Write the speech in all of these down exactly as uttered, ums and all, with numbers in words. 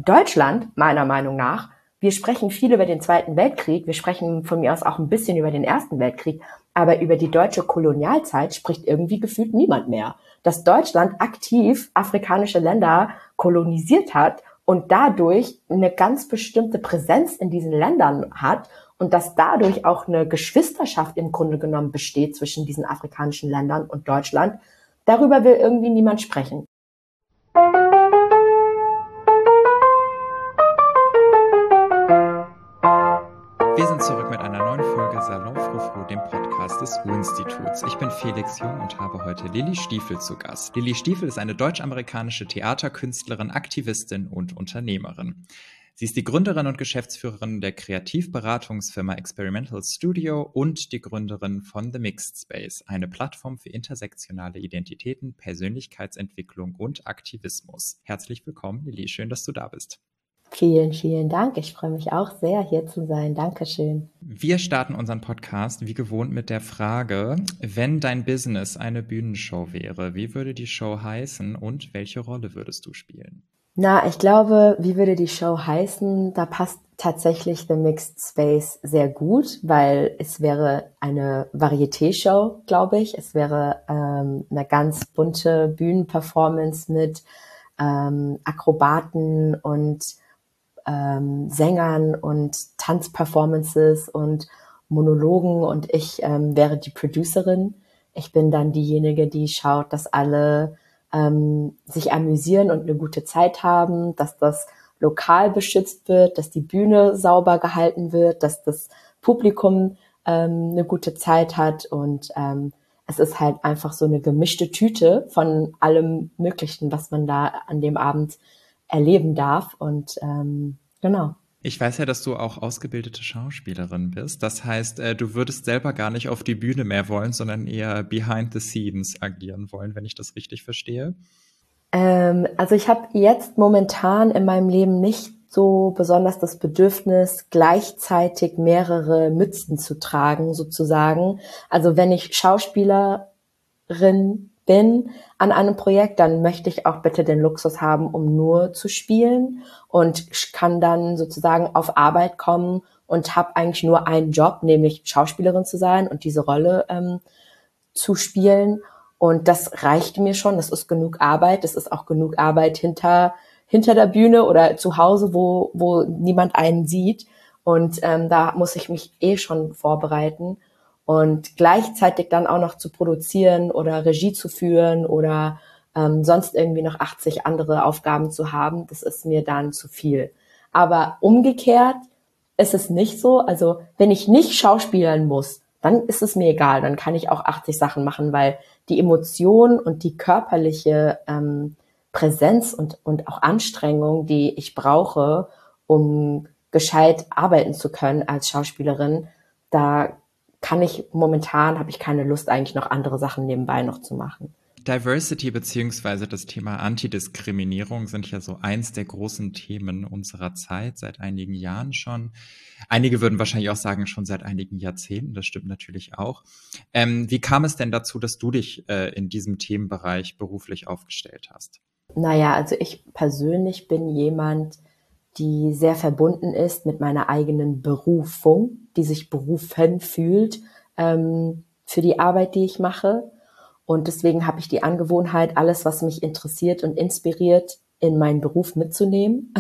Deutschland, meiner Meinung nach, wir sprechen viel über den Zweiten Weltkrieg, wir sprechen von mir aus auch ein bisschen über den Ersten Weltkrieg, aber über die deutsche Kolonialzeit spricht irgendwie gefühlt niemand mehr. Dass Deutschland aktiv afrikanische Länder kolonisiert hat und dadurch eine ganz bestimmte Präsenz in diesen Ländern hat und dass dadurch auch eine Geschwisterschaft im Grunde genommen besteht zwischen diesen afrikanischen Ländern und Deutschland, darüber will irgendwie niemand sprechen. Wir sind zurück mit einer neuen Folge Salon Frou-Frou, dem Podcast des U-Instituts. Ich bin Felix Jung und habe heute Lilly Stiefel zu Gast. Lilly Stiefel ist eine deutsch-amerikanische Theaterkünstlerin, Aktivistin und Unternehmerin. Sie ist die Gründerin und Geschäftsführerin der Kreativberatungsfirma Experimental Studio und die Gründerin von The Mixed Space, eine Plattform für intersektionale Identitäten, Persönlichkeitsentwicklung und Aktivismus. Herzlich willkommen, Lilly. Schön, dass du da bist. Vielen, vielen Dank. Ich freue mich auch sehr, hier zu sein. Dankeschön. Wir starten unseren Podcast wie gewohnt mit der Frage, wenn dein Business eine Bühnenshow wäre, wie würde die Show heißen und welche Rolle würdest du spielen? Na, ich glaube, wie würde die Show heißen? Da passt tatsächlich The Mixed Space sehr gut, weil es wäre eine Varieté-Show, glaube ich. Es wäre ähm, eine ganz bunte Bühnenperformance mit ähm, Akrobaten und ähm, Sängern und Tanzperformances und Monologen und ich ähm, wäre die Producerin. Ich bin dann diejenige, die schaut, dass alle ähm, sich amüsieren und eine gute Zeit haben, dass das Lokal beschützt wird, dass die Bühne sauber gehalten wird, dass das Publikum ähm, eine gute Zeit hat und ähm, es ist halt einfach so eine gemischte Tüte von allem Möglichen, was man da an dem Abend erleben darf und ähm, genau. Ich weiß ja, dass du auch ausgebildete Schauspielerin bist. Das heißt, äh, du würdest selber gar nicht auf die Bühne mehr wollen, sondern eher behind the scenes agieren wollen, wenn ich das richtig verstehe. Ähm, also ich habe jetzt momentan in meinem Leben nicht so besonders das Bedürfnis, gleichzeitig mehrere Mützen zu tragen, sozusagen. Also wenn ich Schauspielerin bin an einem Projekt, dann möchte ich auch bitte den Luxus haben, um nur zu spielen und kann dann sozusagen auf Arbeit kommen und habe eigentlich nur einen Job, nämlich Schauspielerin zu sein und diese Rolle ähm, zu spielen. Und das reicht mir schon, das ist genug Arbeit, das ist auch genug Arbeit hinter hinter der Bühne oder zu Hause, wo wo niemand einen sieht. Und ähm, da muss ich mich eh schon vorbereiten. Und gleichzeitig dann auch noch zu produzieren oder Regie zu führen oder ähm, sonst irgendwie noch achtzig andere Aufgaben zu haben, das ist mir dann zu viel. Aber umgekehrt ist es nicht so. Also wenn ich nicht schauspielern muss, dann ist es mir egal. Dann kann ich auch achtzig Sachen machen, weil die Emotion und die körperliche ähm, Präsenz und, und auch Anstrengung, die ich brauche, um gescheit arbeiten zu können als Schauspielerin, da kann ich momentan, habe ich keine Lust, eigentlich noch andere Sachen nebenbei noch zu machen. Diversity beziehungsweise das Thema Antidiskriminierung sind ja so eins der großen Themen unserer Zeit, seit einigen Jahren schon. Einige würden wahrscheinlich auch sagen, schon seit einigen Jahrzehnten, das stimmt natürlich auch. Ähm, wie kam es denn dazu, dass du dich äh, in diesem Themenbereich beruflich aufgestellt hast? Naja, also ich persönlich bin jemand, die sehr verbunden ist mit meiner eigenen Berufung, die sich berufen fühlt ähm, für die Arbeit, die ich mache. Und deswegen habe ich die Angewohnheit, alles, was mich interessiert und inspiriert, in meinen Beruf mitzunehmen.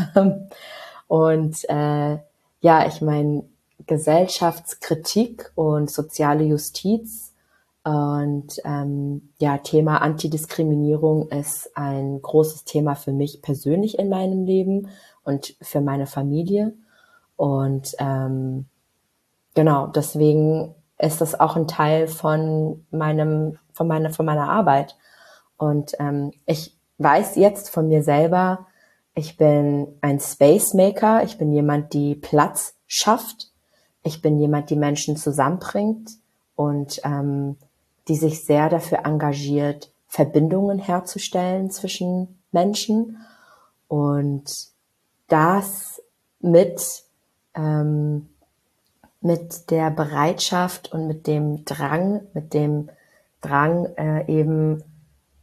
Und äh, ja, ich meine, Gesellschaftskritik und soziale Justiz und ähm, ja, Thema Antidiskriminierung ist ein großes Thema für mich persönlich in meinem Leben und für meine Familie. Und ähm, genau, deswegen ist das auch ein Teil von meinem, von meiner, von meiner Arbeit. Und ähm, ich weiß jetzt von mir selber, ich bin ein Space Maker, ich bin jemand, die Platz schafft, ich bin jemand, die Menschen zusammenbringt und ähm, die sich sehr dafür engagiert, Verbindungen herzustellen zwischen Menschen und das mit ähm, mit der Bereitschaft und mit dem Drang, mit dem Drang äh, eben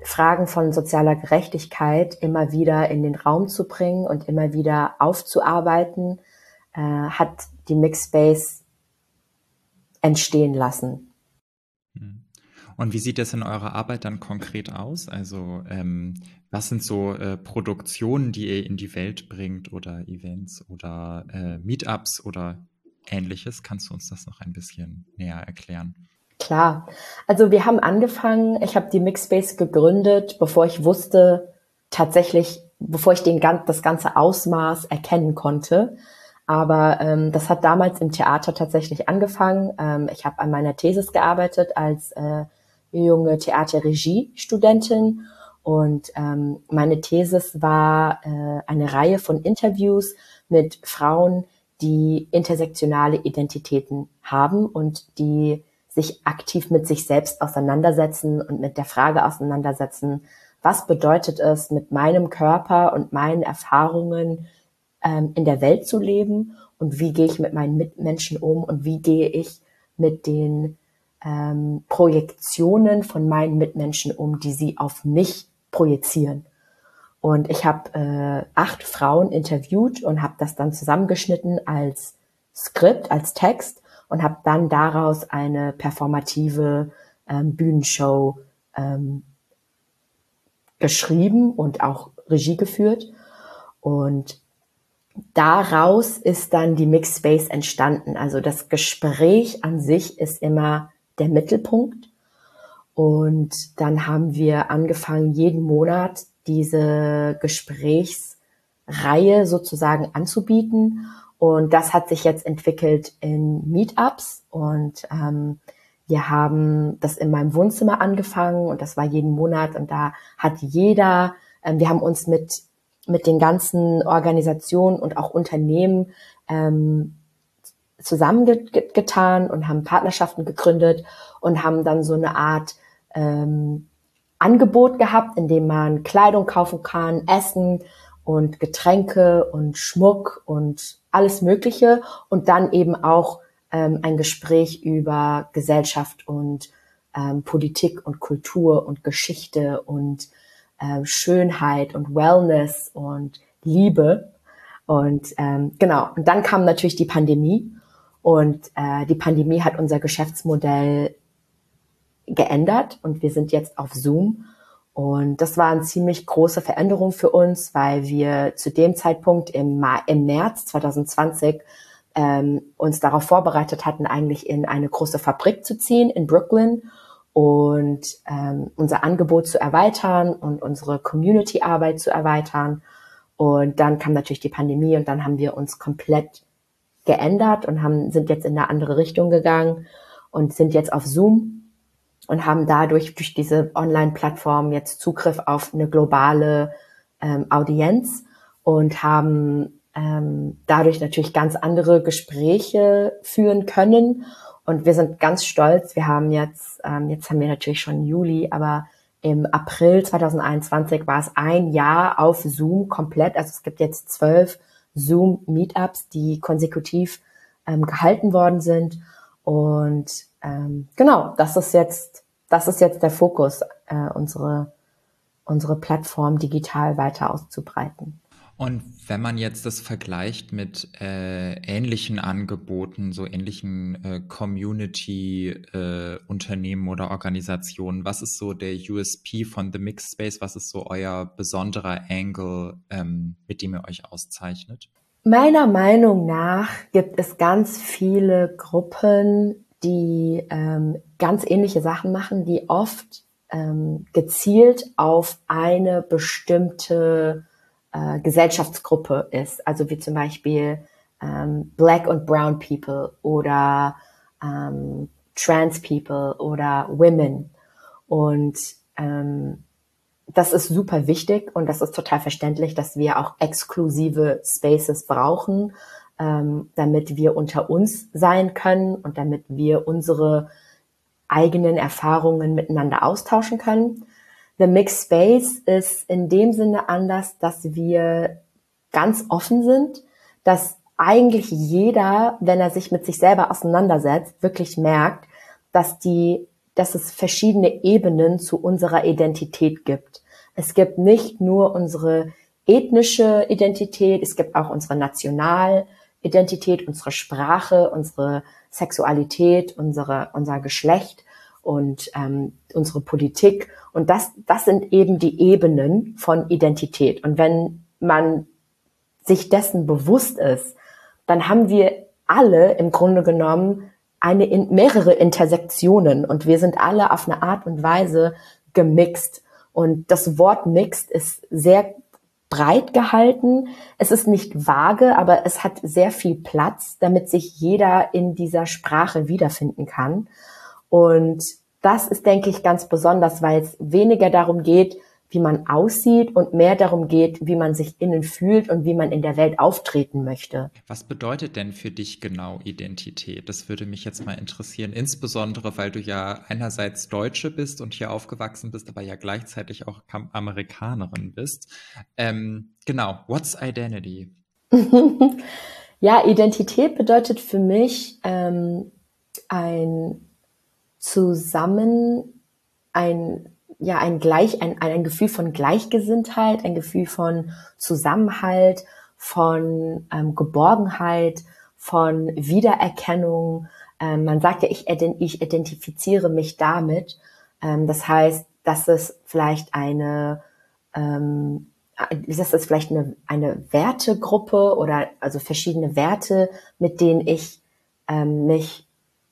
Fragen von sozialer Gerechtigkeit immer wieder in den Raum zu bringen und immer wieder aufzuarbeiten, äh, hat die Mixed Space entstehen lassen. Und wie sieht das in eurer Arbeit dann konkret aus? Also ähm, was sind so äh, Produktionen, die ihr in die Welt bringt oder Events oder äh, Meetups oder Ähnliches? Kannst du uns das noch ein bisschen näher erklären? Klar. Also wir haben angefangen, ich habe die Mixed Space gegründet, bevor ich wusste, tatsächlich, bevor ich den, das ganze Ausmaß erkennen konnte. Aber ähm, das hat damals im Theater tatsächlich angefangen. Ähm, ich habe an meiner Thesis gearbeitet als äh, junge Theaterregie-Studentin und ähm, meine Thesis war äh, eine Reihe von Interviews mit Frauen, die intersektionale Identitäten haben und die sich aktiv mit sich selbst auseinandersetzen und mit der Frage auseinandersetzen, was bedeutet es, mit meinem Körper und meinen Erfahrungen ähm, in der Welt zu leben und wie gehe ich mit meinen Mitmenschen um und wie gehe ich mit den ähm, Projektionen von meinen Mitmenschen um, die sie auf mich projizieren. Und ich habe äh, acht Frauen interviewt und habe das dann zusammengeschnitten als Skript, als Text und habe dann daraus eine performative ähm, Bühnenshow ähm, geschrieben und auch Regie geführt. Und daraus ist dann die Mixed Space entstanden. Also das Gespräch an sich ist immer der Mittelpunkt. Und dann haben wir angefangen, jeden Monat diese Gesprächsreihe sozusagen anzubieten. Und das hat sich jetzt entwickelt in Meetups. Und ähm, wir haben das in meinem Wohnzimmer angefangen und das war jeden Monat. Und da hat jeder, ähm, wir haben uns mit mit den ganzen Organisationen und auch Unternehmen ähm, zusammengetan und haben Partnerschaften gegründet und haben dann so eine Art ähm, Angebot gehabt, in dem man Kleidung kaufen kann, Essen und Getränke und Schmuck und alles Mögliche und dann eben auch ähm, ein Gespräch über Gesellschaft und ähm, Politik und Kultur und Geschichte und äh, Schönheit und Wellness und Liebe. Und ähm, genau, und dann kam natürlich die Pandemie und äh, die Pandemie hat unser Geschäftsmodell geändert und wir sind jetzt auf Zoom. Und das war eine ziemlich große Veränderung für uns, weil wir zu dem Zeitpunkt im, Ma- im März zwanzig zwanzig ähm, uns darauf vorbereitet hatten, eigentlich in eine große Fabrik zu ziehen in Brooklyn und ähm, unser Angebot zu erweitern und unsere Community-Arbeit zu erweitern. Und dann kam natürlich die Pandemie und dann haben wir uns komplett geändert und haben, sind jetzt in eine andere Richtung gegangen und sind jetzt auf Zoom und haben dadurch durch diese Online-Plattform jetzt Zugriff auf eine globale ähm, Audienz und haben ähm, dadurch natürlich ganz andere Gespräche führen können. Und wir sind ganz stolz. Wir haben jetzt, ähm, jetzt haben wir natürlich schon Juli, aber im April zwanzig einundzwanzig war es ein Jahr auf Zoom komplett. Also es gibt jetzt zwölf Zoom-Meetups, die konsekutiv ähm, gehalten worden sind. Und ähm, genau, das ist jetzt, das ist jetzt der Fokus, äh, unsere unsere Plattform digital weiter auszubreiten. Und wenn man jetzt das vergleicht mit äh, ähnlichen Angeboten, so ähnlichen äh, Community-Unternehmen äh, oder Organisationen, was ist so der U S P von The Mixed Space? Was ist so euer besonderer Angle, ähm, mit dem ihr euch auszeichnet? Meiner Meinung nach gibt es ganz viele Gruppen, die ähm, ganz ähnliche Sachen machen, die oft ähm, gezielt auf eine bestimmte äh, Gesellschaftsgruppe ist. Also wie zum Beispiel ähm, Black und Brown People oder ähm, Trans People oder Women. Und ähm, das ist super wichtig und das ist total verständlich, dass wir auch exklusive Spaces brauchen, ähm, damit wir unter uns sein können und damit wir unsere eigenen Erfahrungen miteinander austauschen können. The Mixed Space ist in dem Sinne anders, dass wir ganz offen sind, dass eigentlich jeder, wenn er sich mit sich selber auseinandersetzt, wirklich merkt, dass die dass es verschiedene Ebenen zu unserer Identität gibt. Es gibt nicht nur unsere ethnische Identität, es gibt auch unsere Nationalidentität, unsere Sprache, unsere Sexualität, unsere, unser Geschlecht und ähm, unsere Politik. Und das, das sind eben die Ebenen von Identität. Und wenn man sich dessen bewusst ist, dann haben wir alle im Grunde genommen eine in, mehrere Intersektionen und wir sind alle auf eine Art und Weise gemixt. Und das Wort mixed ist sehr breit gehalten. Es ist nicht vage, aber es hat sehr viel Platz, damit sich jeder in dieser Sprache wiederfinden kann. Und das ist, denke ich, ganz besonders, weil es weniger darum geht, wie man aussieht und mehr darum geht, wie man sich innen fühlt und wie man in der Welt auftreten möchte. Was bedeutet denn für dich genau Identität? Das würde mich jetzt mal interessieren, insbesondere, weil du ja einerseits Deutsche bist und hier aufgewachsen bist, aber ja gleichzeitig auch Amerikanerin bist. Ähm, genau, what's identity? Ja, Identität bedeutet für mich ähm, ein Zusammen, ein ja ein gleich ein ein Gefühl von Gleichgesinntheit, ein Gefühl von Zusammenhalt, von ähm, Geborgenheit, von Wiedererkennung. Ähm, man sagt ja, ich, ich identifiziere mich damit. Ähm, das heißt, dass es vielleicht eine ähm, das ist vielleicht eine eine Wertegruppe oder also verschiedene Werte, mit denen ich ähm, mich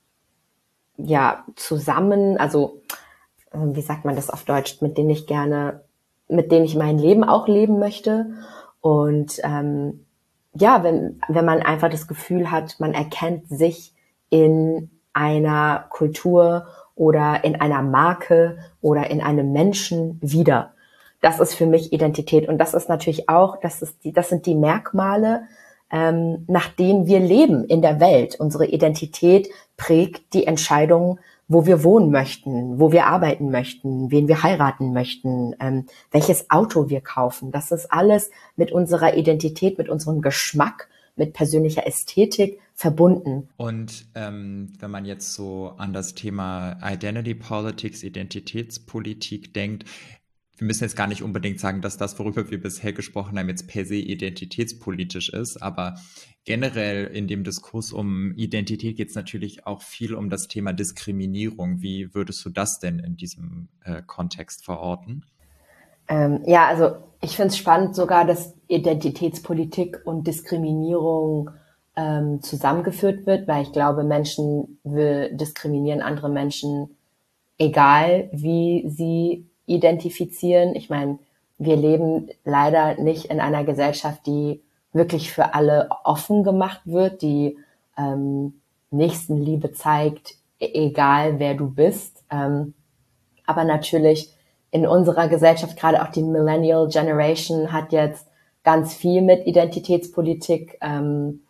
ja zusammen, also wie sagt man das auf Deutsch, mit denen ich gerne, mit denen ich mein Leben auch leben möchte. Und ähm, ja, wenn wenn man einfach das Gefühl hat, man erkennt sich in einer Kultur oder in einer Marke oder in einem Menschen wieder. Das ist für mich Identität. Und das ist natürlich auch, das ist die, das sind die Merkmale, ähm, nach denen wir leben in der Welt. Unsere Identität prägt die Entscheidung, wo wir wohnen möchten, wo wir arbeiten möchten, wen wir heiraten möchten, ähm, welches Auto wir kaufen. Das ist alles mit unserer Identität, mit unserem Geschmack, mit persönlicher Ästhetik verbunden. Und ähm, wenn man jetzt so an das Thema Identity Politics, Identitätspolitik denkt, wir müssen jetzt gar nicht unbedingt sagen, dass das, worüber wir bisher gesprochen haben, jetzt per se identitätspolitisch ist, aber generell in dem Diskurs um Identität geht es natürlich auch viel um das Thema Diskriminierung. Wie würdest du das denn in diesem äh, Kontext verorten? Ähm, ja, also ich finde es spannend sogar, dass Identitätspolitik und Diskriminierung ähm, zusammengeführt wird, weil ich glaube, Menschen will diskriminieren andere Menschen, egal wie sie identifizieren. Ich meine, wir leben leider nicht in einer Gesellschaft, die wirklich für alle offen gemacht wird, die ähm, Nächstenliebe zeigt, egal wer du bist. Ähm, aber natürlich in unserer Gesellschaft, gerade auch die Millennial Generation, hat jetzt ganz viel mit Identitätspolitik ähm,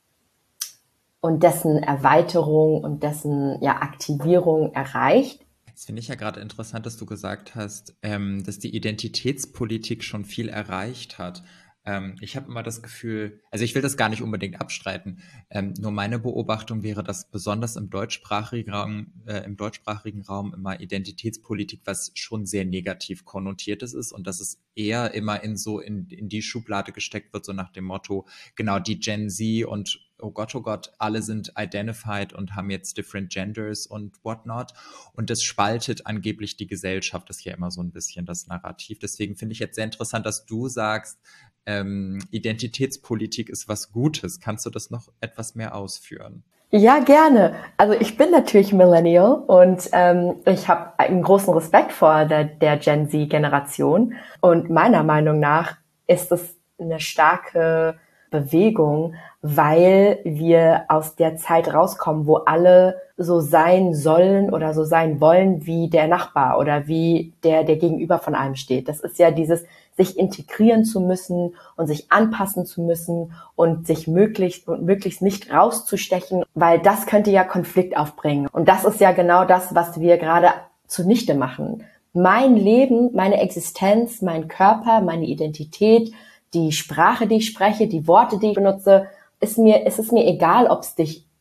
und dessen Erweiterung und dessen ja, Aktivierung erreicht. Das finde ich ja gerade interessant, dass du gesagt hast, ähm, dass die Identitätspolitik schon viel erreicht hat. Ähm, ich habe immer das Gefühl, also ich will das gar nicht unbedingt abstreiten, ähm, nur meine Beobachtung wäre, dass besonders im deutschsprachigen Raum, äh, im deutschsprachigen Raum immer Identitätspolitik was schon sehr negativ konnotiertes ist und dass es eher immer in so in, in die Schublade gesteckt wird, so nach dem Motto, genau, die Gen Z und oh Gott, oh Gott, alle sind identified und haben jetzt different genders und whatnot. Und das spaltet angeblich die Gesellschaft. Das ist ja immer so ein bisschen das Narrativ. Deswegen finde ich jetzt sehr interessant, dass du sagst, ähm, Identitätspolitik ist was Gutes. Kannst du das noch etwas mehr ausführen? Ja, gerne. Also ich bin natürlich Millennial und ähm, ich habe einen großen Respekt vor der, der Gen Z-Generation. Und meiner Meinung nach ist es eine starke Bewegung, weil wir aus der Zeit rauskommen, wo alle so sein sollen oder so sein wollen wie der Nachbar oder wie der, der gegenüber von einem steht. Das ist ja dieses, sich integrieren zu müssen und sich anpassen zu müssen und sich möglichst und möglichst nicht rauszustechen, weil das könnte ja Konflikt aufbringen. Und das ist ja genau das, was wir gerade zunichte machen. Mein Leben, meine Existenz, mein Körper, meine Identität, die Sprache, die ich spreche, die Worte, die ich benutze, ist mir, ist es mir egal, ob es dich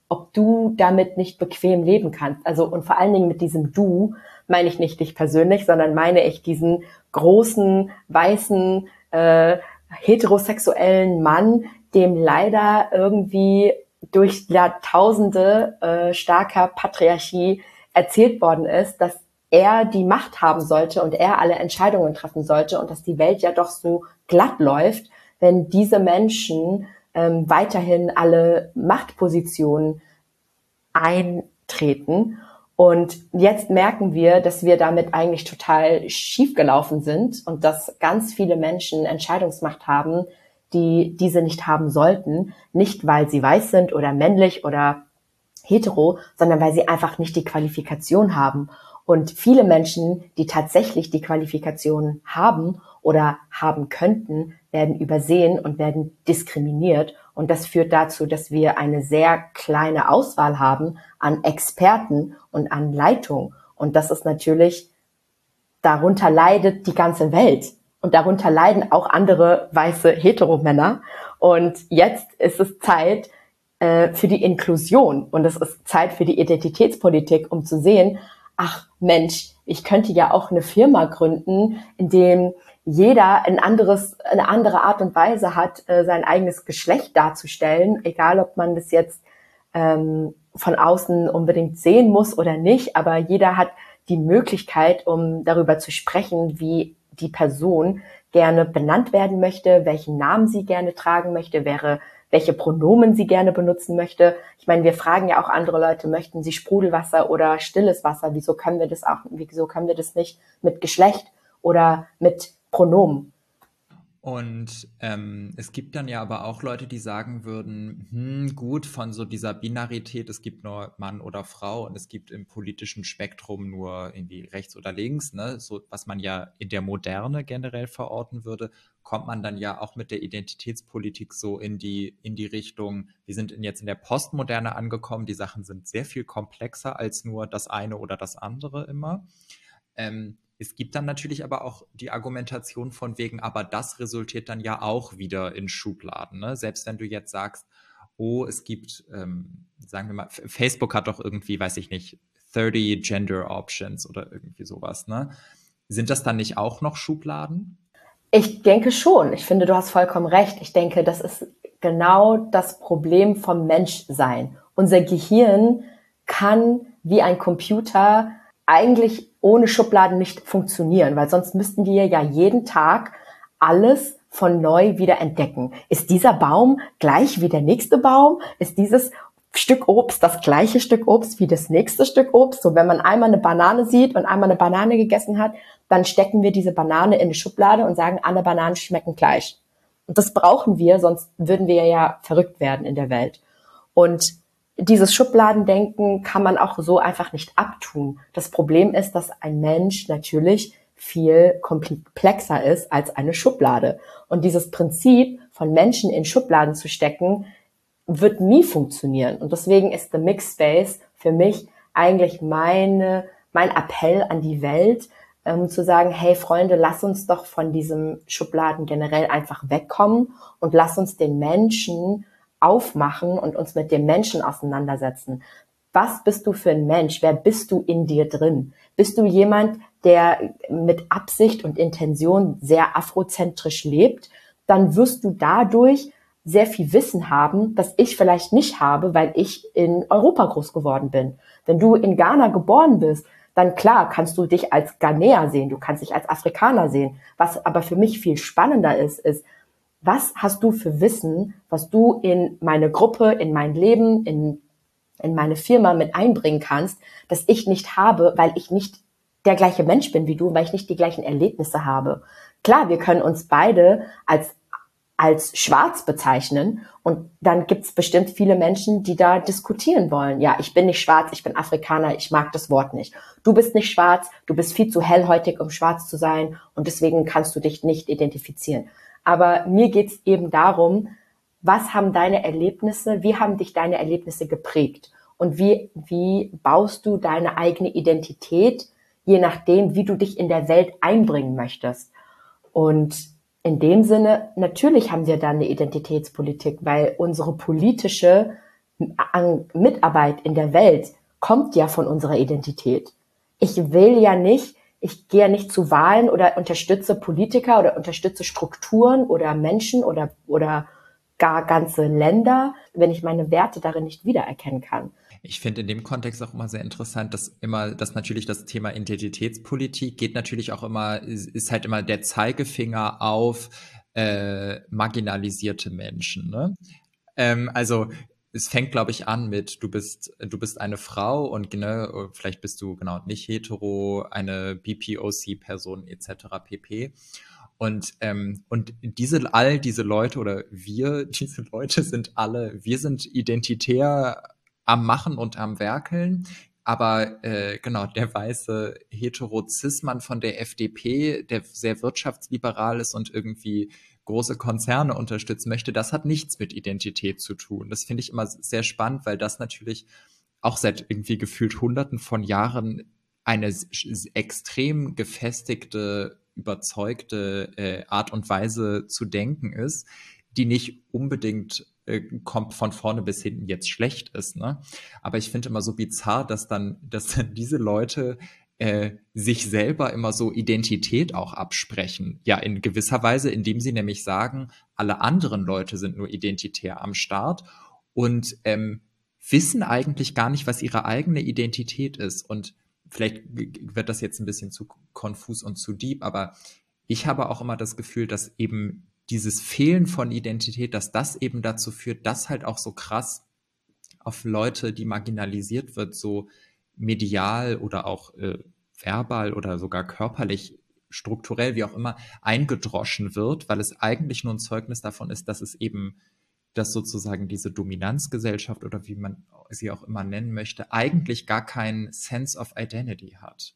ob du damit nicht bequem leben kannst. Also, und vor allen Dingen mit diesem Du meine ich nicht dich persönlich, sondern meine ich diesen großen, weißen, äh, heterosexuellen Mann, dem leider irgendwie durch Jahrtausende äh, starker Patriarchie erzählt worden ist, dass er die Macht haben sollte und er alle Entscheidungen treffen sollte und dass die Welt ja doch so glatt läuft, wenn diese Menschen ähm, weiterhin alle Machtpositionen eintreten. Und jetzt merken wir, dass wir damit eigentlich total schief gelaufen sind und dass ganz viele Menschen Entscheidungsmacht haben, die diese nicht haben sollten. Nicht, weil sie weiß sind oder männlich oder hetero, sondern weil sie einfach nicht die Qualifikation haben. Und viele Menschen, die tatsächlich die Qualifikation haben oder haben könnten, werden übersehen und werden diskriminiert. Und das führt dazu, dass wir eine sehr kleine Auswahl haben an Experten und an Leitung. Und das ist natürlich, darunter leidet die ganze Welt. Und darunter leiden auch andere weiße Heteromänner. Und jetzt ist es Zeit äh, für die Inklusion. Und es ist Zeit für die Identitätspolitik, um zu sehen, ach Mensch, ich könnte ja auch eine Firma gründen, in dem jeder ein anderes, eine andere Art und Weise hat, äh, sein eigenes Geschlecht darzustellen, egal ob man das jetzt ähm, von außen unbedingt sehen muss oder nicht, aber jeder hat die Möglichkeit, um darüber zu sprechen, wie die Person gerne benannt werden möchte, welchen Namen sie gerne tragen möchte, wäre, welche Pronomen sie gerne benutzen möchte. Ich meine, wir fragen ja auch andere Leute, möchten sie Sprudelwasser oder stilles Wasser? Wieso können wir das auch, wieso können wir das nicht mit Geschlecht oder mit Pronomen? Und ähm, es gibt dann ja aber auch Leute, die sagen würden, hm, gut, von so dieser Binarität, es gibt nur Mann oder Frau und es gibt im politischen Spektrum nur irgendwie rechts oder links, ne, so was man ja in der Moderne generell verorten würde, kommt man dann ja auch mit der Identitätspolitik so in die in die Richtung, wir sind in, jetzt in der Postmoderne angekommen, die Sachen sind sehr viel komplexer als nur das eine oder das andere immer. Ähm, Es gibt dann natürlich aber auch die Argumentation von wegen, aber das resultiert dann ja auch wieder in Schubladen. Ne? Selbst wenn du jetzt sagst, oh, es gibt, ähm, sagen wir mal, Facebook hat doch irgendwie, weiß ich nicht, dreißig Gender Options oder irgendwie sowas. Ne? Sind das dann nicht auch noch Schubladen? Ich denke schon. Ich finde, du hast vollkommen recht. Ich denke, das ist genau das Problem vom Menschsein. Unser Gehirn kann wie ein Computer eigentlich ohne Schubladen nicht funktionieren, weil sonst müssten wir ja jeden Tag alles von neu wieder entdecken. Ist dieser Baum gleich wie der nächste Baum? Ist dieses Stück Obst das gleiche Stück Obst wie das nächste Stück Obst? So, wenn man einmal eine Banane sieht und einmal eine Banane gegessen hat, dann stecken wir diese Banane in eine Schublade und sagen, alle Bananen schmecken gleich. Und das brauchen wir, sonst würden wir ja verrückt werden in der Welt. Und dieses Schubladendenken kann man auch so einfach nicht abtun. Das Problem ist, dass ein Mensch natürlich viel komplexer ist als eine Schublade. Und dieses Prinzip von Menschen in Schubladen zu stecken, wird nie funktionieren. Und deswegen ist The Mixed Space für mich eigentlich meine, mein Appell an die Welt, um zu sagen, hey Freunde, lass uns doch von diesem Schubladen generell einfach wegkommen und lass uns den Menschen aufmachen und uns mit dem Menschen auseinandersetzen. Was bist du für ein Mensch? Wer bist du in dir drin? Bist du jemand, der mit Absicht und Intention sehr afrozentrisch lebt? Dann wirst du dadurch sehr viel Wissen haben, das ich vielleicht nicht habe, weil ich in Europa groß geworden bin. Wenn du in Ghana geboren bist, dann klar kannst du dich als Ghanäer sehen, du kannst dich als Afrikaner sehen. Was aber für mich viel spannender ist, ist, was hast du für Wissen, was du in meine Gruppe, in mein Leben, in, in meine Firma mit einbringen kannst, das ich nicht habe, weil ich nicht der gleiche Mensch bin wie du, weil ich nicht die gleichen Erlebnisse habe. Klar, wir können uns beide als als schwarz bezeichnen und dann gibt's bestimmt viele Menschen, die da diskutieren wollen. Ja, ich bin nicht schwarz, ich bin Afrikaner, ich mag das Wort nicht. Du bist nicht schwarz, du bist viel zu hellhäutig, um schwarz zu sein und deswegen kannst du dich nicht identifizieren. Aber mir geht's eben darum, was haben deine Erlebnisse, wie haben dich deine Erlebnisse geprägt und wie, wie baust du deine eigene Identität, je nachdem, wie du dich in der Welt einbringen möchtest. Und in dem Sinne, natürlich haben wir da eine Identitätspolitik, weil unsere politische an Mitarbeit in der Welt kommt ja von unserer Identität. Ich will ja nicht, ich gehe ja nicht zu Wahlen oder unterstütze Politiker oder unterstütze Strukturen oder Menschen oder, oder gar ganze Länder, wenn ich meine Werte darin nicht wiedererkennen kann. Ich finde in dem Kontext auch immer sehr interessant, dass immer, dass natürlich das Thema Identitätspolitik geht natürlich auch immer, ist, ist halt immer der Zeigefinger auf äh, marginalisierte Menschen, ne? Ähm, also es fängt, glaube ich, an mit, du bist, du bist eine Frau und ne, vielleicht bist du genau nicht hetero, eine B P O C-Person et cetera pp. Und, ähm, und diese, all diese Leute oder wir, diese Leute sind alle, wir sind identitär am Machen und am Werkeln. Aber äh, genau, der weiße hetero-Cis-Mann von der F D P, der sehr wirtschaftsliberal ist und irgendwie große Konzerne unterstützen möchte, das hat nichts mit Identität zu tun. Das finde ich immer sehr spannend, weil das natürlich auch seit irgendwie gefühlt Hunderten von Jahren eine extrem gefestigte, überzeugte äh, Art und Weise zu denken ist, die nicht unbedingt äh, kommt von vorne bis hinten jetzt schlecht ist, ne? Aber ich finde immer so bizarr, dass dann, dass dann diese Leute äh, sich selber immer so Identität auch absprechen. Ja, in gewisser Weise, indem sie nämlich sagen, alle anderen Leute sind nur identitär am Start und ähm, wissen eigentlich gar nicht, was ihre eigene Identität ist. Und vielleicht wird das jetzt ein bisschen zu konfus und zu deep, aber ich habe auch immer das Gefühl, dass eben dieses Fehlen von Identität, dass das eben dazu führt, dass halt auch so krass auf Leute, die marginalisiert wird, so medial oder auch äh, verbal oder sogar körperlich, strukturell, wie auch immer, eingedroschen wird, weil es eigentlich nur ein Zeugnis davon ist, dass es eben, dass sozusagen diese Dominanzgesellschaft oder wie man sie auch immer nennen möchte, eigentlich gar keinen Sense of Identity hat.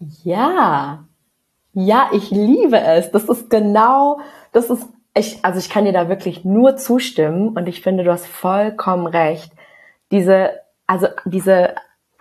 Ja, ja, ich liebe es. Das ist genau, das ist, ich, also ich kann dir da wirklich nur zustimmen und ich finde, du hast vollkommen recht. Diese, also diese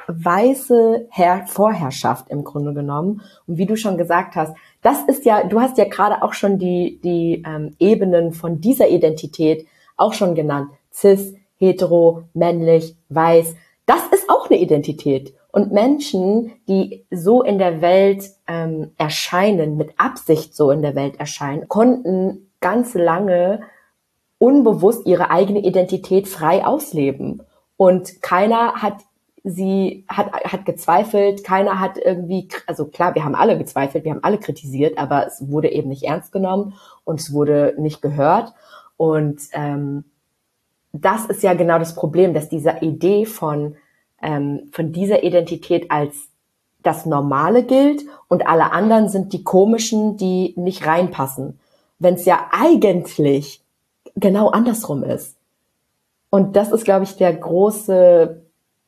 weiße Herr- Vorherrschaft im Grunde genommen. Und wie du schon gesagt hast, das ist ja, du hast ja gerade auch schon die, die ähm, Ebenen von dieser Identität auch schon genannt. Cis, hetero, männlich, weiß. Das ist auch eine Identität. Und Menschen, die so in der Welt ähm, erscheinen, mit Absicht so in der Welt erscheinen, konnten ganz lange unbewusst ihre eigene Identität frei ausleben. Und keiner hat sie, hat, hat gezweifelt, keiner hat irgendwie, also klar, wir haben alle gezweifelt, wir haben alle kritisiert, aber es wurde eben nicht ernst genommen und es wurde nicht gehört. Und ähm, das ist ja genau das Problem, dass diese Idee von, ähm, von dieser Identität als das Normale gilt und alle anderen sind die Komischen, die nicht reinpassen. Wenn es ja eigentlich genau andersrum ist. Und das ist, glaube ich, der große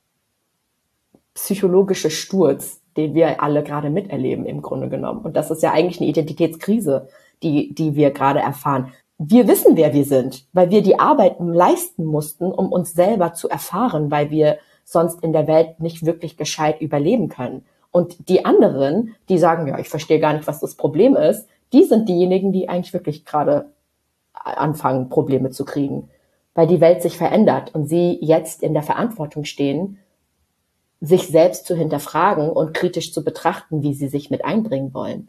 psychologische Sturz, den wir alle gerade miterleben im Grunde genommen. Und das ist ja eigentlich eine Identitätskrise, die, die wir gerade erfahren. Wir wissen, wer wir sind, weil wir die Arbeit leisten mussten, um uns selber zu erfahren, weil wir sonst in der Welt nicht wirklich gescheit überleben können. Und die anderen, die sagen, ja, ich verstehe gar nicht, was das Problem ist, die sind diejenigen, die eigentlich wirklich gerade anfangen, Probleme zu kriegen, weil die Welt sich verändert und sie jetzt in der Verantwortung stehen, sich selbst zu hinterfragen und kritisch zu betrachten, wie sie sich mit einbringen wollen.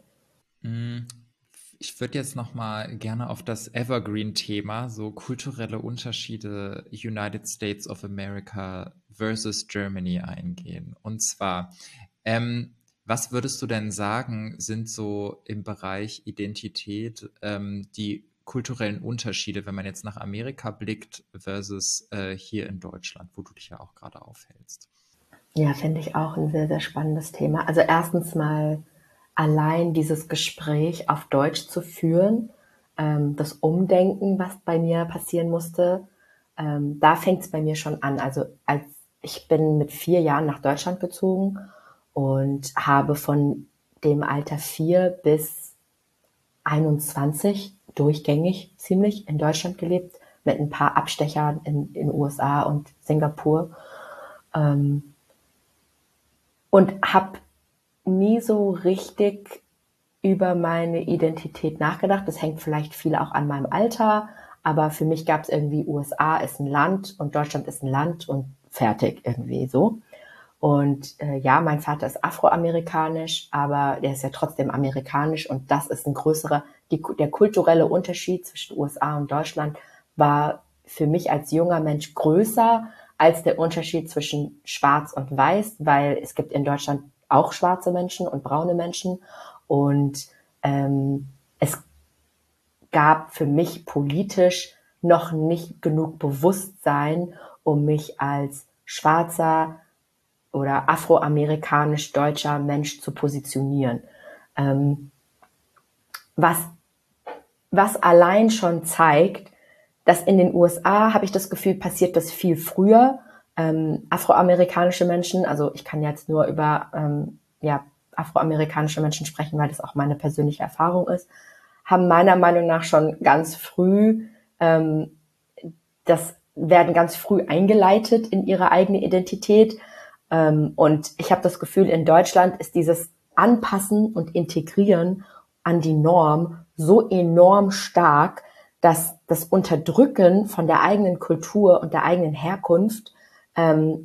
Ich würde jetzt noch mal gerne auf das Evergreen-Thema, so kulturelle Unterschiede United States of America versus Germany eingehen. Und zwar, ähm, was würdest du denn sagen, sind so im Bereich Identität ähm, die kulturellen Unterschiede, wenn man jetzt nach Amerika blickt versus äh, hier in Deutschland, wo du dich ja auch gerade aufhältst? Ja, finde ich auch ein sehr, sehr spannendes Thema. Also erstens mal allein dieses Gespräch auf Deutsch zu führen, ähm, das Umdenken, was bei mir passieren musste, ähm, da fängt es bei mir schon an. Also als ich bin mit vier Jahren nach Deutschland gezogen und habe von dem Alter vier bis einundzwanzig durchgängig ziemlich in Deutschland gelebt, mit ein paar Abstechern in den U S A und Singapur. Ähm, und habe nie so richtig über meine Identität nachgedacht. Das hängt vielleicht viel auch an meinem Alter, Aber für mich gab es irgendwie, U S A ist ein Land und Deutschland ist ein Land und fertig irgendwie so. Und äh, ja, mein Vater ist afroamerikanisch, aber der ist ja trotzdem amerikanisch und das ist ein größerer, die, der kulturelle Unterschied zwischen U S A und Deutschland war für mich als junger Mensch größer als der Unterschied zwischen Schwarz und Weiß, weil es gibt in Deutschland auch schwarze Menschen und braune Menschen und ähm, es gab für mich politisch noch nicht genug Bewusstsein, um mich als schwarzer oder afroamerikanisch-deutscher Mensch zu positionieren. Ähm, was, was allein schon zeigt, dass in den U S A, habe ich das Gefühl, passiert das viel früher. Ähm, afroamerikanische Menschen, also ich kann jetzt nur über ähm, ja, afroamerikanische Menschen sprechen, weil das auch meine persönliche Erfahrung ist, haben meiner Meinung nach schon ganz früh, ähm, das werden ganz früh eingeleitet in ihre eigene Identität. Ähm, und ich habe das Gefühl, in Deutschland ist dieses Anpassen und Integrieren an die Norm so enorm stark, dass das Unterdrücken von der eigenen Kultur und der eigenen Herkunft ähm,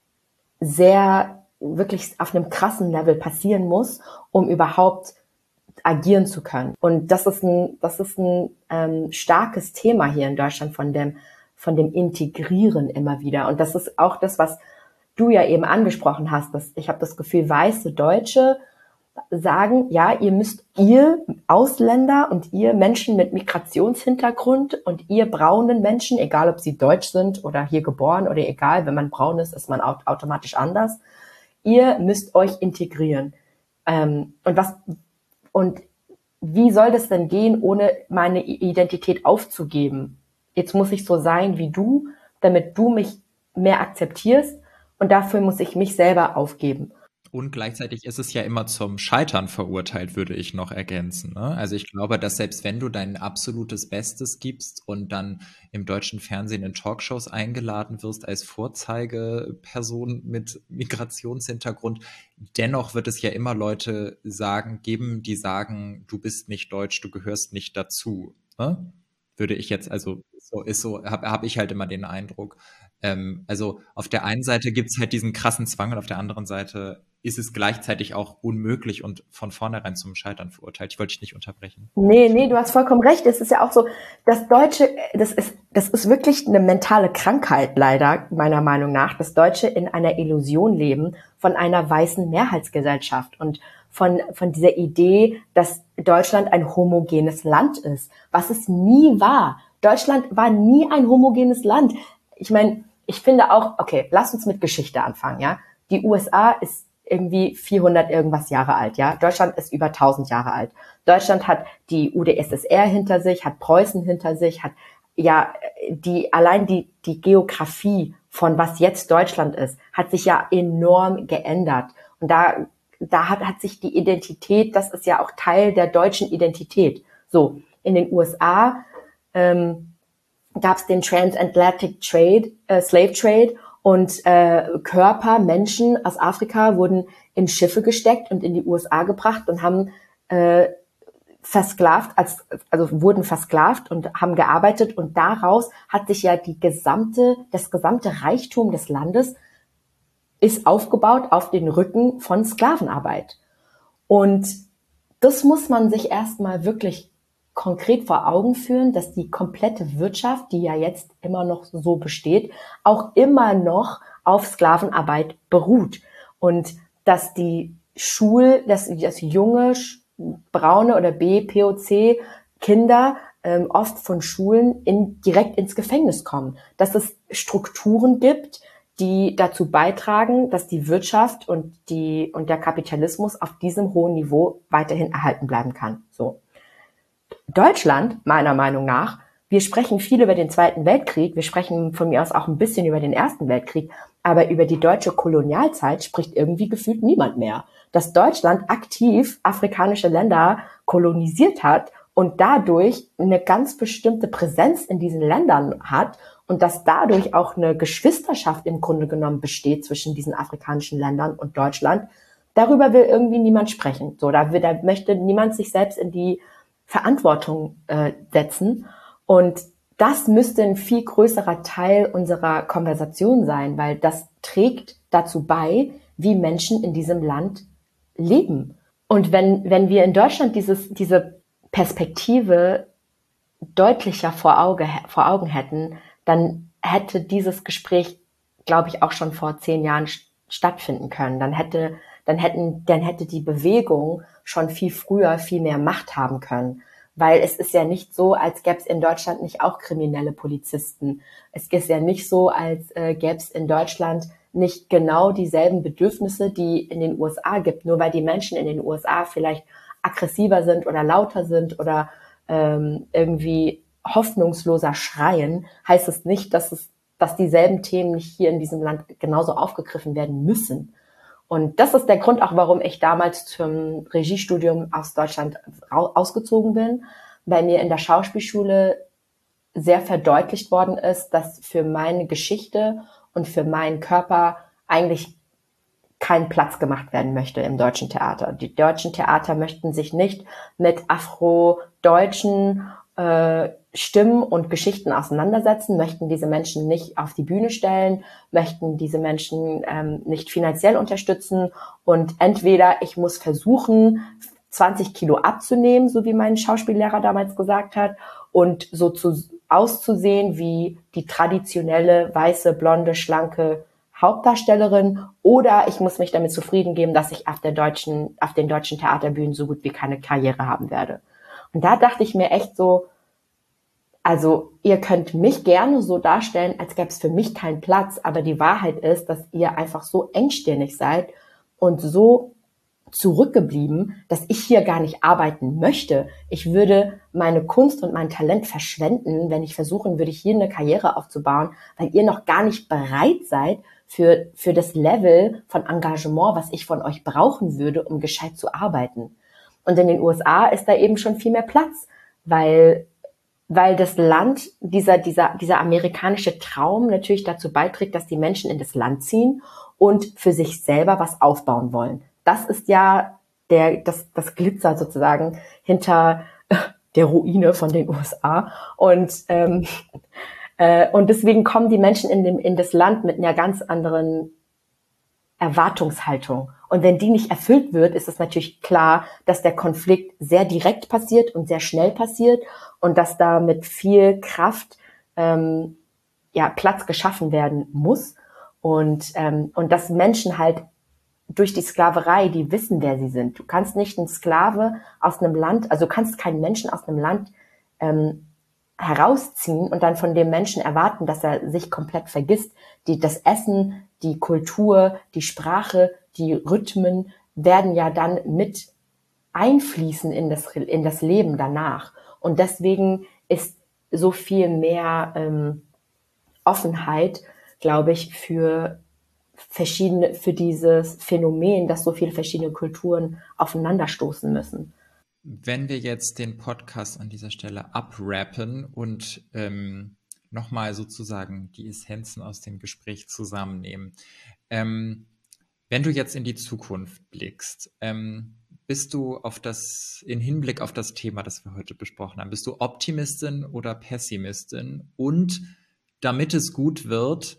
sehr wirklich auf einem krassen Level passieren muss, um überhaupt agieren zu können. Und das ist ein, das ist ein ähm, starkes Thema hier in Deutschland von dem, von dem Integrieren immer wieder. Und das ist auch das, was du ja eben angesprochen hast. Dass ich habe das Gefühl, weiße Deutsche sagen, ja, ihr müsst, ihr Ausländer und ihr Menschen mit Migrationshintergrund und ihr braunen Menschen, egal ob sie deutsch sind oder hier geboren oder egal, wenn man braun ist, ist man automatisch anders. Ihr müsst euch integrieren. Ähm, und was, und wie soll das denn gehen, ohne meine Identität aufzugeben? Jetzt muss ich so sein wie du, damit du mich mehr akzeptierst und dafür muss ich mich selber aufgeben. Und gleichzeitig ist es ja immer zum Scheitern verurteilt, würde ich noch ergänzen. Ne? Also ich glaube, dass selbst wenn du dein absolutes Bestes gibst und dann im deutschen Fernsehen in Talkshows eingeladen wirst als Vorzeigeperson mit Migrationshintergrund, dennoch wird es ja immer Leute sagen, geben, die sagen, du bist nicht deutsch, du gehörst nicht dazu. Ne? Würde ich jetzt, also so ist so, habe hab ich halt immer den Eindruck. Ähm, also auf der einen Seite gibt es halt diesen krassen Zwang und auf der anderen Seite ist es gleichzeitig auch unmöglich und von vornherein zum Scheitern verurteilt. Ich wollte dich nicht unterbrechen. Nee, nee, du hast vollkommen recht. Es ist ja auch so, das Deutsche, das ist, das ist wirklich eine mentale Krankheit, leider, meiner Meinung nach, dass Deutsche in einer Illusion leben von einer weißen Mehrheitsgesellschaft und von, von dieser Idee, dass Deutschland ein homogenes Land ist, was es nie war. Deutschland war nie ein homogenes Land. Ich meine, ich finde auch, okay, lass uns mit Geschichte anfangen, ja. Die U S A ist irgendwie vierhundert irgendwas Jahre alt, ja. Deutschland ist über tausend Jahre alt. Deutschland hat die U d S S R hinter sich, hat Preußen hinter sich, hat ja die allein die die Geografie von was jetzt Deutschland ist, hat sich ja enorm geändert. Und da da hat hat sich die Identität, das ist ja auch Teil der deutschen Identität. So, in den U S A ähm, gab es den Transatlantic Trade, äh, Slave Trade und äh, Körper, Menschen aus Afrika wurden in Schiffe gesteckt und in die U S A gebracht und haben äh, versklavt, als, also wurden versklavt und haben gearbeitet und daraus hat sich ja die gesamte, das gesamte Reichtum des Landes ist aufgebaut auf den Rücken von Sklavenarbeit. Und das muss man sich erstmal wirklich konkret vor Augen führen, dass die komplette Wirtschaft, die ja jetzt immer noch so besteht, auch immer noch auf Sklavenarbeit beruht. Und dass die Schul, dass, dass junge, braune oder B, P O C Kinder ähm, oft von Schulen in, direkt ins Gefängnis kommen. Dass es Strukturen gibt, die dazu beitragen, dass die Wirtschaft und die, und der Kapitalismus auf diesem hohen Niveau weiterhin erhalten bleiben kann. So. Deutschland, meiner Meinung nach, wir sprechen viel über den Zweiten Weltkrieg, wir sprechen von mir aus auch ein bisschen über den Ersten Weltkrieg, aber über die deutsche Kolonialzeit spricht irgendwie gefühlt niemand mehr. Dass Deutschland aktiv afrikanische Länder kolonisiert hat und dadurch eine ganz bestimmte Präsenz in diesen Ländern hat und dass dadurch auch eine Geschwisterschaft im Grunde genommen besteht zwischen diesen afrikanischen Ländern und Deutschland, darüber will irgendwie niemand sprechen. So, da, will, da möchte niemand sich selbst in die Verantwortung äh, setzen. Und das müsste ein viel größerer Teil unserer Konversation sein, weil das trägt dazu bei, wie Menschen in diesem Land leben. Und wenn, wenn wir in Deutschland dieses, diese Perspektive deutlicher vor, Auge, vor Augen hätten, dann hätte dieses Gespräch, glaube ich, auch schon vor zehn Jahren stattfinden können. Dann hätte, dann hätten, dann hätte die Bewegung schon viel früher viel mehr Macht haben können. Weil es ist ja nicht so, als gäbe es in Deutschland nicht auch kriminelle Polizisten. Es ist ja nicht so, als äh, gäbe es in Deutschland nicht genau dieselben Bedürfnisse, die in den U S A gibt. Nur weil die Menschen in den U S A vielleicht aggressiver sind oder lauter sind oder ähm, irgendwie hoffnungsloser schreien, heißt es nicht, dass es, dass dieselben Themen nicht hier in diesem Land genauso aufgegriffen werden müssen. Und das ist der Grund auch, warum ich damals zum Regiestudium aus Deutschland ausgezogen bin, weil mir in der Schauspielschule sehr verdeutlicht worden ist, dass für meine Geschichte und für meinen Körper eigentlich kein Platz gemacht werden möchte im deutschen Theater. Die deutschen Theater möchten sich nicht mit afro-deutschen äh, Stimmen und Geschichten auseinandersetzen, möchten diese Menschen nicht auf die Bühne stellen, möchten diese Menschen ähm, nicht finanziell unterstützen und entweder ich muss versuchen, zwanzig Kilo abzunehmen, so wie mein Schauspiellehrer damals gesagt hat, und so zu, auszusehen wie die traditionelle, weiße, blonde, schlanke Hauptdarstellerin, oder ich muss mich damit zufrieden geben, dass ich auf der deutschen, auf den deutschen Theaterbühnen so gut wie keine Karriere haben werde. Und da dachte ich mir echt so, also ihr könnt mich gerne so darstellen, als gäbe es für mich keinen Platz, aber die Wahrheit ist, dass ihr einfach so engstirnig seid und so zurückgeblieben, dass ich hier gar nicht arbeiten möchte. Ich würde meine Kunst und mein Talent verschwenden, wenn ich versuchen würde, hier eine Karriere aufzubauen, weil ihr noch gar nicht bereit seid für, für das Level von Engagement, was ich von euch brauchen würde, um gescheit zu arbeiten. Und in den U S A ist da eben schon viel mehr Platz, weil weil das Land, dieser, dieser, dieser amerikanische Traum natürlich dazu beiträgt, dass die Menschen in das Land ziehen und für sich selber was aufbauen wollen. Das ist ja der, das, das Glitzer sozusagen hinter der Ruine von den U S A. Und, ähm, äh, und deswegen kommen die Menschen in, dem, in das Land mit einer ganz anderen Erwartungshaltung. Und wenn die nicht erfüllt wird, ist es natürlich klar, dass der Konflikt sehr direkt passiert und sehr schnell passiert und dass da mit viel Kraft ähm, ja Platz geschaffen werden muss und ähm, und dass Menschen halt durch die Sklaverei, die wissen, wer sie sind. Du kannst nicht einen Sklave aus einem Land, also du kannst keinen Menschen aus einem Land ähm, herausziehen und dann von dem Menschen erwarten, dass er sich komplett vergisst. Die, das Essen, die Kultur, die Sprache, die Rhythmen werden ja dann mit einfließen in das, in das Leben danach. Und deswegen ist so viel mehr ähm, Offenheit, glaube ich, für verschiedene, für dieses Phänomen, dass so viele verschiedene Kulturen aufeinanderstoßen müssen. Wenn wir jetzt den Podcast an dieser Stelle abrappen und ähm, nochmal sozusagen die Essenzen aus dem Gespräch zusammennehmen. Ähm, wenn du jetzt in die Zukunft blickst, ähm, bist du auf das, in Hinblick auf das Thema, das wir heute besprochen haben, bist du Optimistin oder Pessimistin? Und damit es gut wird,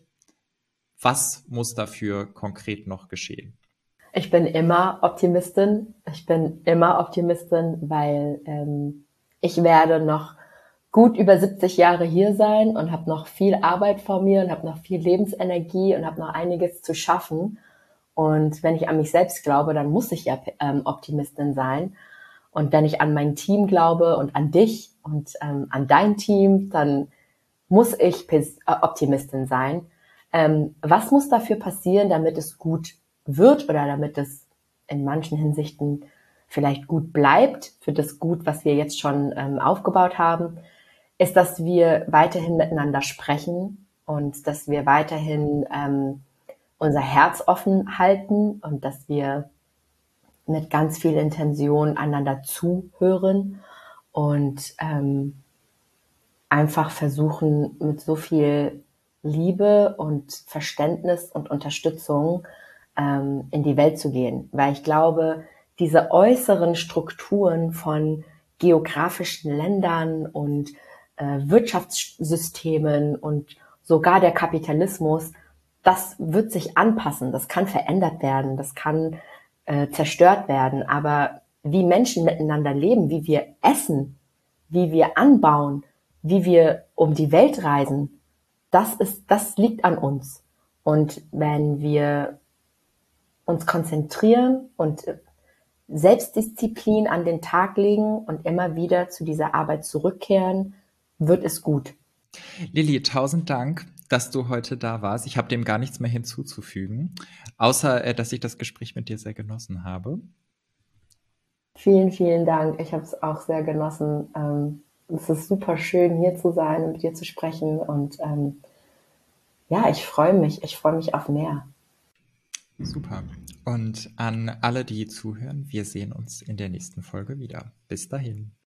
was muss dafür konkret noch geschehen? Ich bin immer Optimistin. Ich bin immer Optimistin, weil ähm, ich werde noch gut über siebzig Jahre hier sein und habe noch viel Arbeit vor mir und habe noch viel Lebensenergie und habe noch einiges zu schaffen. Und wenn ich an mich selbst glaube, dann muss ich ja ähm, Optimistin sein. Und wenn ich an mein Team glaube und an dich und ähm, an dein Team, dann muss ich Pes- äh, Optimistin sein. Ähm, was muss dafür passieren, damit es gut wird oder damit es in manchen Hinsichten vielleicht gut bleibt, für das Gut, was wir jetzt schon ähm, aufgebaut haben, ist, dass wir weiterhin miteinander sprechen und dass wir weiterhin ähm, unser Herz offen halten und dass wir mit ganz viel Intention einander zuhören und ähm, einfach versuchen, mit so viel Liebe und Verständnis und Unterstützung ähm, in die Welt zu gehen. Weil ich glaube, diese äußeren Strukturen von geografischen Ländern und äh, Wirtschaftssystemen und sogar der Kapitalismus, das wird sich anpassen, das kann verändert werden, das kann äh, zerstört werden, aber wie Menschen miteinander leben, wie wir essen, wie wir anbauen, wie wir um die Welt reisen, das ist, das liegt an uns. Und wenn wir uns konzentrieren und Selbstdisziplin an den Tag legen und immer wieder zu dieser Arbeit zurückkehren, wird es gut. Lilly, tausend Dank, dass du heute da warst. Ich habe dem gar nichts mehr hinzuzufügen, außer äh, dass ich das Gespräch mit dir sehr genossen habe. Vielen, vielen Dank. Ich habe es auch sehr genossen. Ähm, es ist super schön, hier zu sein und mit dir zu sprechen. Und ähm, ja, ich freue mich. Ich freue mich auf mehr. Super. Und an alle, die zuhören, wir sehen uns in der nächsten Folge wieder. Bis dahin.